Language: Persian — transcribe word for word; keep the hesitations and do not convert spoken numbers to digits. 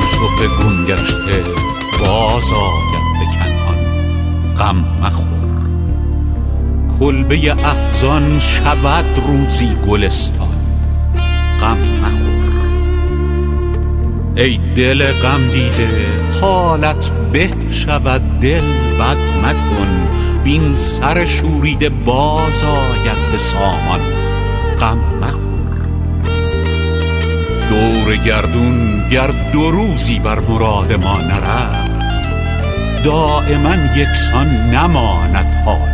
یوسف گم گشته باز آید به کنعان. غم مخور، کلبه احزان شود روزی گلستان. غم مخور ای دل غم دیده، حالت به شود دل بد مکن. وین سر شوریده باز آید به سامان. غم مخور، دور گردون گر دو روزی بر مراد ما نرفت، دائما یکسان نماند حال